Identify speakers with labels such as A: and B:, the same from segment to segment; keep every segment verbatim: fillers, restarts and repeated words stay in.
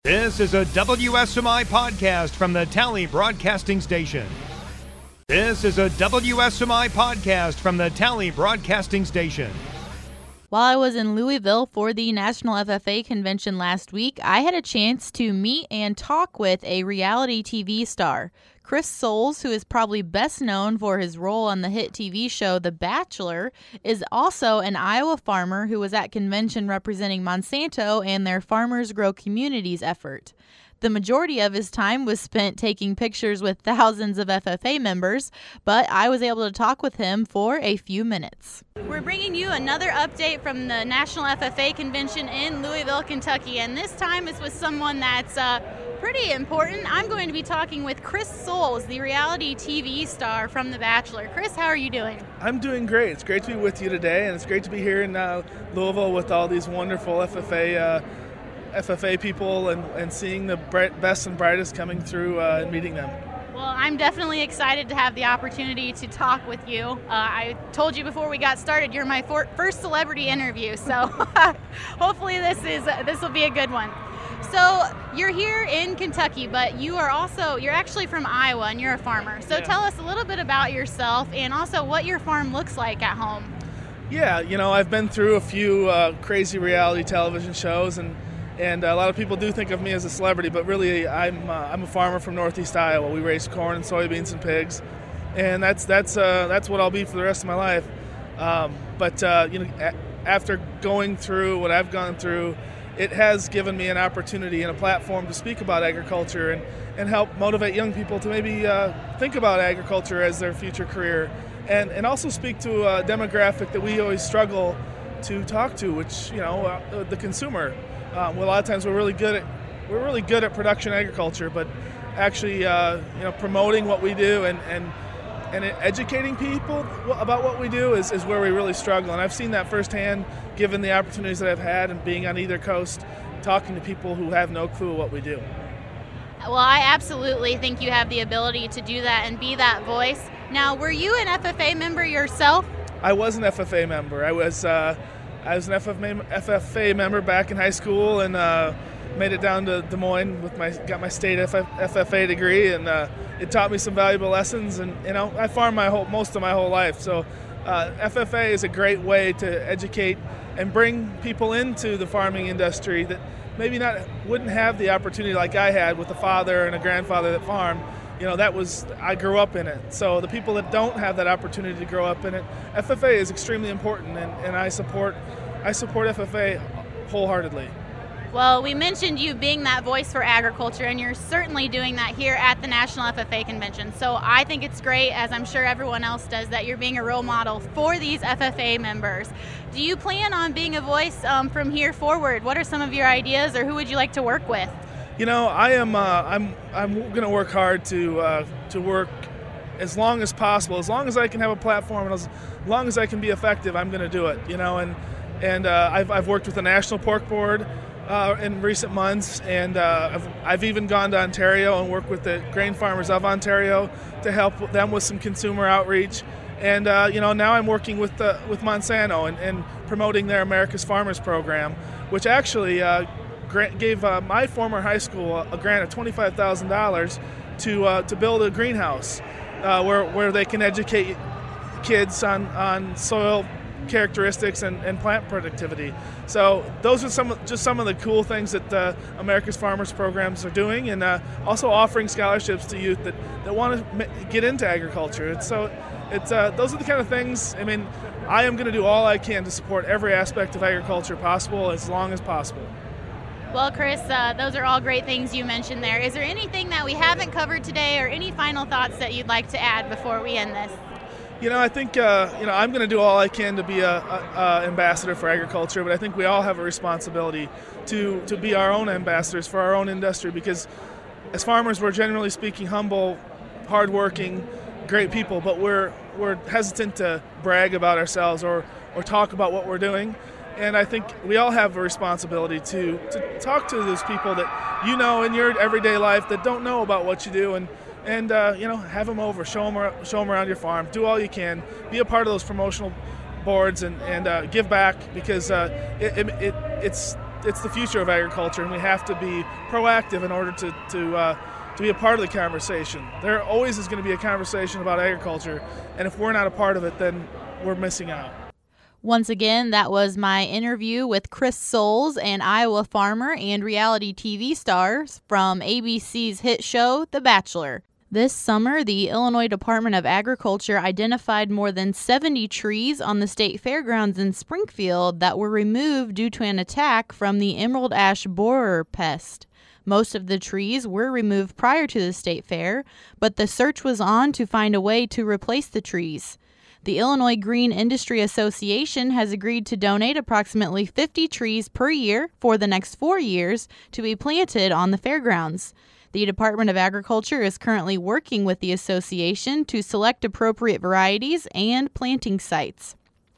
A: This is a W S M I podcast from the Tally Broadcasting Station. This is a W S M I podcast from the Tally Broadcasting Station.
B: While I was in Louisville for the National F F A convention last week, I had a chance to meet and talk with a reality T V star. Chris Soules, who is probably best known for his role on the hit T V show The Bachelor, is also an Iowa farmer who was at convention representing Monsanto and their Farmers Grow Communities effort. The majority of his time was spent taking pictures with thousands of F F A members, but I was able to talk with him for a few minutes. We're bringing you another update from the National F F A convention in Louisville, Kentucky, and this time is with someone that's uh, pretty important. I'm going to be talking with Chris Soules, the reality T V star from The Bachelor. Chris, how are you doing?
C: I'm doing great. It's great to be with you today, and it's great to be here in uh, Louisville with all these wonderful F F A uh, F F A people and, and seeing the bright, best and brightest coming through uh, and meeting them.
B: Well, I'm definitely excited to have the opportunity to talk with you. Uh, I told you before we got started, you're my for- first celebrity interview, so hopefully this is uh, this will be a good one. So you're here in Kentucky, but you are also, you're actually from Iowa and you're a farmer. So yeah. Tell us a little bit about yourself and also what your farm looks like at home.
C: Yeah, you know, I've been through a few uh, crazy reality television shows, and And a lot of people do think of me as a celebrity, but really I'm uh, I'm a farmer from Northeast Iowa. We raise corn and soybeans and pigs, and that's that's uh, that's what I'll be for the rest of my life. Um, but uh, you know, a- after going through what I've gone through, it has given me an opportunity and a platform to speak about agriculture and, and help motivate young people to maybe uh, think about agriculture as their future career, and and also speak to a demographic that we always struggle to talk to, which you know uh, the consumer. Um, well, a lot of times we're really good at we're really good at production agriculture, but actually, uh, you know, promoting what we do and, and and educating people about what we do is, is where we really struggle. And I've seen that firsthand, given the opportunities that I've had and being on either coast, talking to people who have no clue what we do.
B: Well, I absolutely think you have the ability to do that and be that voice. Now, were you an F F A member yourself?
C: I was an F F A member. I was. Uh, I was an F F A member back in high school, and uh, made it down to Des Moines with my got my state F F A degree, and uh, it taught me some valuable lessons. And you know, I farmed my whole most of my whole life, so uh, F F A is a great way to educate and bring people into the farming industry that maybe not wouldn't have the opportunity like I had with a father and a grandfather that farmed. You know, that was, I grew up in it. So the people that don't have that opportunity to grow up in it, F F A is extremely important, and, and I support I support F F A wholeheartedly.
B: Well, we mentioned you being that voice for agriculture, and you're certainly doing that here at the National F F A Convention. So I think it's great, as I'm sure everyone else does, that you're being a role model for these F F A members. Do you plan on being a voice um, from here forward? What are some of your ideas, or who would you like to work with?
C: You know, I am. Uh, I'm. I'm going to work hard to uh, to work as long as possible. As long as I can have a platform, and as long as I can be effective, I'm going to do it. You know, and and uh, I've I've worked with the National Pork Board uh, in recent months, and uh, I've I've even gone to Ontario and worked with the grain farmers of Ontario to help them with some consumer outreach. And uh, you know, now I'm working with the with Monsanto and, and promoting their America's Farmers program, which actually. Uh, gave uh, my former high school a grant of twenty-five thousand dollars to uh, to build a greenhouse uh, where where they can educate kids on, on soil characteristics and, and plant productivity. So those are some just some of the cool things that uh, America's Farmers programs are doing, and uh, also offering scholarships to youth that, that want to get into agriculture. It's so it's uh, those are the kind of things. I mean, I am going to do all I can to support every aspect of agriculture possible as long as possible.
B: Well, Chris, uh, those are all great things you mentioned there. Is there anything that we haven't covered today, or any final thoughts that you'd like to add before we end this?
C: You know, I think uh, you know I'm going to do all I can to be a, a, a ambassador for agriculture, but I think we all have a responsibility to to be our own ambassadors for our own industry, because as farmers, we're generally speaking humble, hardworking, great people, but we're we're hesitant to brag about ourselves or or talk about what we're doing. And I think we all have a responsibility to, to talk to those people that you know in your everyday life that don't know about what you do, and and uh, you know, have them over, show them show them around your farm, do all you can, be a part of those promotional boards, and and uh, give back, because uh, it, it, it it's it's the future of agriculture, and we have to be proactive in order to to uh, to be a part of the conversation. There always is going to be a conversation about agriculture, and if we're not a part of it, then we're missing out.
B: Once again, that was my interview with Chris Soules, an Iowa farmer and reality T V star from A B C's hit show, The Bachelor. This summer, the Illinois Department of Agriculture identified more than seventy trees on the state fairgrounds in Springfield that were removed due to an attack from the emerald ash borer pest. Most of the trees were removed prior to the state fair, but the search was on to find a way to replace the trees. The Illinois Green Industry Association has agreed to donate approximately fifty trees per year for the next four years to be planted on the fairgrounds. The Department of Agriculture is currently working with the association to select appropriate varieties and planting sites.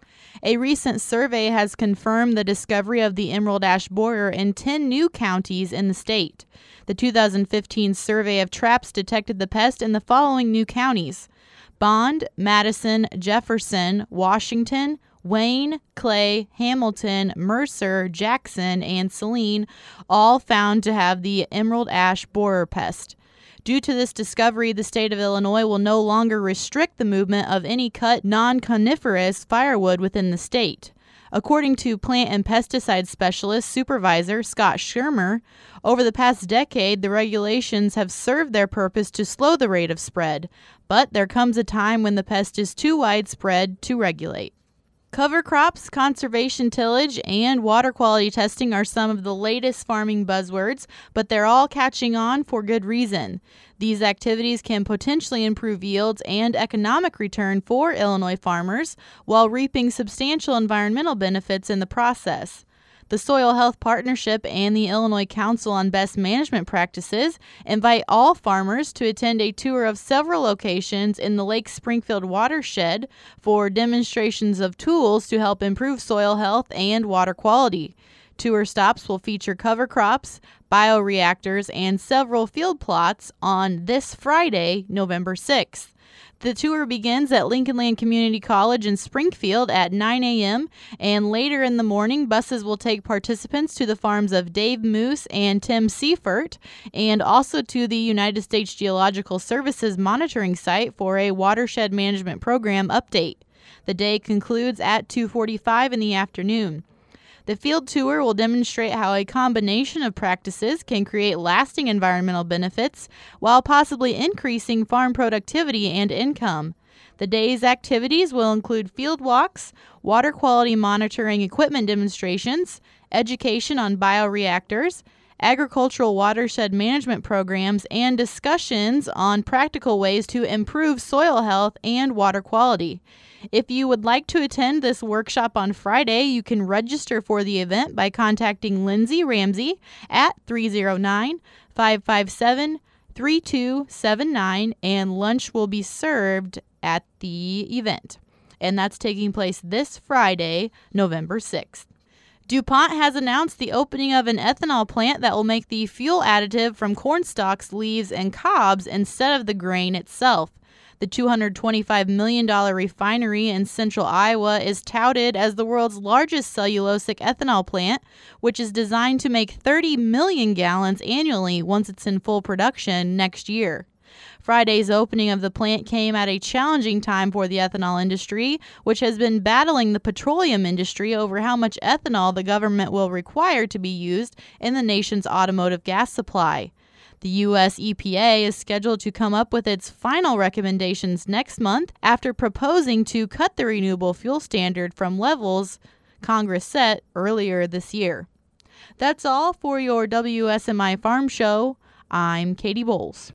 B: A recent survey has confirmed the discovery of the emerald ash borer in ten new counties in the state. The two thousand fifteen survey of traps detected the pest in the following new counties: Bond, Madison, Jefferson, Washington, Wayne, Clay, Hamilton, Mercer, Jackson, and Saline, all found to have the emerald ash borer pest. Due to this discovery, the state of Illinois will no longer restrict the movement of any cut non-coniferous firewood within the state. According to plant and pesticide specialist supervisor Scott Shermer, over the past decade, the regulations have served their purpose to slow the rate of spread, but there comes a time when the pest is too widespread to regulate. Cover crops, conservation tillage, and water quality testing are some of the latest farming buzzwords, but they're all catching on for good reason. These activities can potentially improve yields and economic return for Illinois farmers while reaping substantial environmental benefits in the process. The Soil Health Partnership and the Illinois Council on Best Management Practices invite all farmers to attend a tour of several locations in the Lake Springfield watershed for demonstrations of tools to help improve soil health and water quality. Tour stops will feature cover crops, bioreactors, and several field plots on this Friday, November sixth. The tour begins at Lincoln Land Community College in Springfield at nine a.m., and later in the morning, buses will take participants to the farms of Dave Moose and Tim Seifert, and also to the United States Geological Services monitoring site for a watershed management program update. The day concludes at two forty-five in the afternoon. The field tour will demonstrate how a combination of practices can create lasting environmental benefits while possibly increasing farm productivity and income. The day's activities will include field walks, water quality monitoring equipment demonstrations, education on bioreactors, agricultural watershed management programs, and discussions on practical ways to improve soil health and water quality. If you would like to attend this workshop on Friday, you can register for the event by contacting Lindsay Ramsey at three oh nine, five five seven, three two seven nine, and lunch will be served at the event. And that's taking place this Friday, November sixth. DuPont has announced the opening of an ethanol plant that will make the fuel additive from corn stalks, leaves, and cobs instead of the grain itself. The two hundred twenty-five million dollars refinery in central Iowa is touted as the world's largest cellulosic ethanol plant, which is designed to make thirty million gallons annually once it's in full production next year. Friday's opening of the plant came at a challenging time for the ethanol industry, which has been battling the petroleum industry over how much ethanol the government will require to be used in the nation's automotive gas supply. The U S E P A is scheduled to come up with its final recommendations next month after proposing to cut the renewable fuel standard from levels Congress set earlier this year. That's all for your W S M I Farm Show. I'm Katie Bowles.